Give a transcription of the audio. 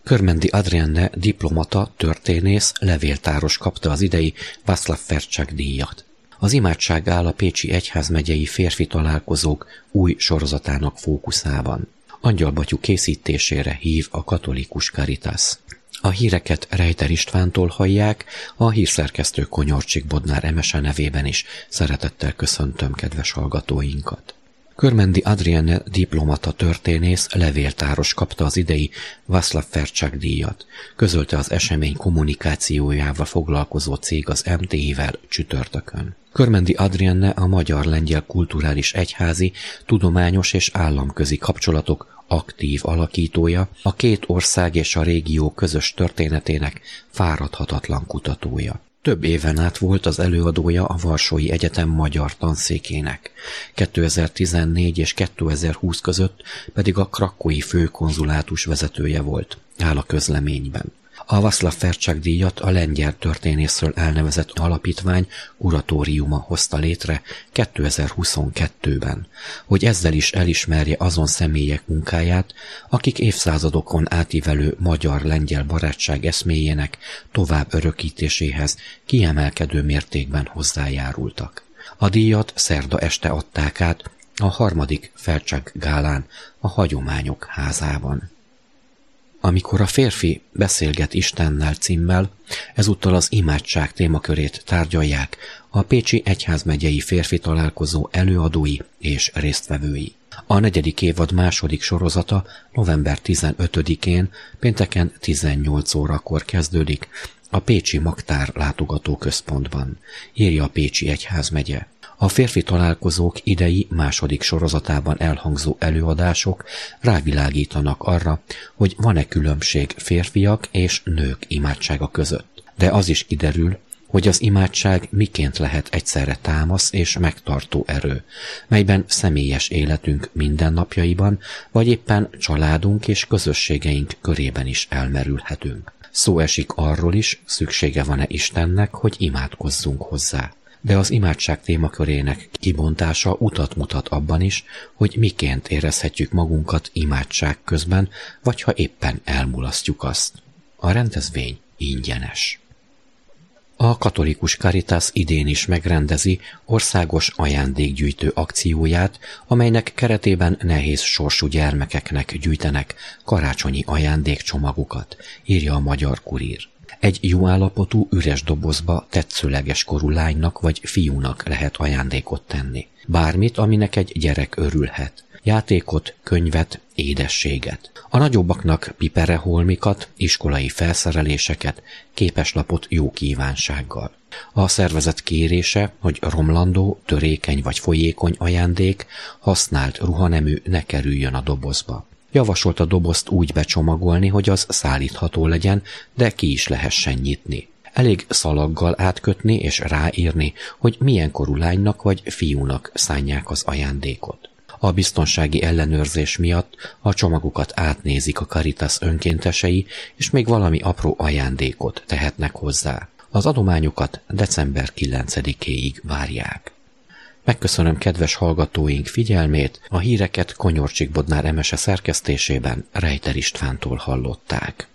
Körmendi Adrienne diplomata, történész, levéltáros kapta az idei Václav Fercsák díjat. Az imádság áll a Pécsi Egyházmegyei férfi találkozók új sorozatának fókuszában. Angyalbattyú készítésére hív a katolikus Caritas. A híreket Rejter Istvántól hallják, a hírszerkesztő Konyorcsik Bodnár Emese nevében is szeretettel köszöntöm kedves hallgatóinkat. Körmendi Adrienne diplomata, történész, levéltáros kapta az idei Václav Fercsák díjat, közölte az esemény kommunikációjával foglalkozó cég az MTI-vel csütörtökön. Körmendi Adrienne a magyar-lengyel kulturális egyházi, tudományos és államközi kapcsolatok aktív alakítója, a két ország és a régió közös történetének fáradhatatlan kutatója. Több éven át volt az előadója a Varsói Egyetem magyar tanszékének. 2014 és 2020 között pedig a krakói főkonzulátus vezetője volt, áll a közleményben. A Václav Fercsák díjat a lengyel történészről elnevezett alapítvány kuratóriuma hozta létre 2022-ben, hogy ezzel is elismerje azon személyek munkáját, akik évszázadokon átívelő magyar-lengyel barátság eszméjének tovább örökítéséhez kiemelkedő mértékben hozzájárultak. A díjat szerda este adták át a 3. Fercsák gálán a Hagyományok házában. Amikor a férfi beszélget Istennel címmel, ezúttal az imádság témakörét tárgyalják a Pécsi Egyházmegyei férfi találkozó előadói és résztvevői. A 4. évad második sorozata november 15-én, pénteken 18 órakor kezdődik a Pécsi Magtár látogatóközpontban, írja a Pécsi Egyházmegye. A férfi találkozók idei második sorozatában elhangzó előadások rávilágítanak arra, hogy van-e különbség férfiak és nők imádsága között. De az is kiderül, hogy az imádság miként lehet egyszerre támasz és megtartó erő, melyben személyes életünk mindennapjaiban, vagy éppen családunk és közösségeink körében is elmerülhetünk. Szó esik arról is, szüksége van-e Istennek, hogy imádkozzunk hozzá. De az imádság témakörének kibontása utat mutat abban is, hogy miként érezhetjük magunkat imádság közben, vagy ha éppen elmulasztjuk azt. A rendezvény ingyenes. A katolikus Caritas idén is megrendezi országos ajándékgyűjtő akcióját, amelynek keretében nehéz sorsú gyermekeknek gyűjtenek karácsonyi ajándékcsomagokat, írja a Magyar Kurír. Egy jó állapotú üres dobozba tetszőleges korú lánynak vagy fiúnak lehet ajándékot tenni. Bármit, aminek egy gyerek örülhet. Játékot, könyvet, édességet. A nagyobbaknak pipereholmikat, iskolai felszereléseket, képeslapot jó kívánsággal. A szervezet kérése, hogy romlandó, törékeny vagy folyékony ajándék, használt ruhanemű ne kerüljön a dobozba. Javasolt a dobozt úgy becsomagolni, hogy az szállítható legyen, de ki is lehessen nyitni. Elég szalaggal átkötni és ráírni, hogy milyen korú lánynak vagy fiúnak szánják az ajándékot. A biztonsági ellenőrzés miatt a csomagokat átnézik a Caritas önkéntesei, és még valami apró ajándékot tehetnek hozzá. Az adományokat december 9-éig várják. Megköszönöm kedves hallgatóink figyelmét, a híreket Konyorcsik Bodnár Emese szerkesztésében Rejter Istvántól hallották.